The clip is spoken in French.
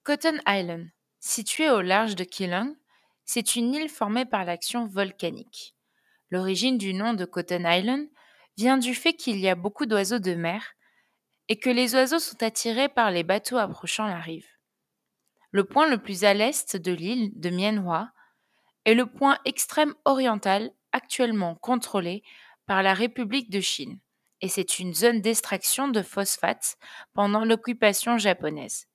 Cotton Island, située au large de Keeling, c'est une île formée par l'action volcanique. L'origine du nom de Cotton Island vient du fait qu'il y a beaucoup d'oiseaux de mer et que les oiseaux sont attirés par les bateaux approchant la rive. Le point le plus à l'est de l'île de Mianhua est le point extrême oriental actuellement contrôlé par la République de Chine, et c'est une zone d'extraction de phosphate pendant l'occupation japonaise.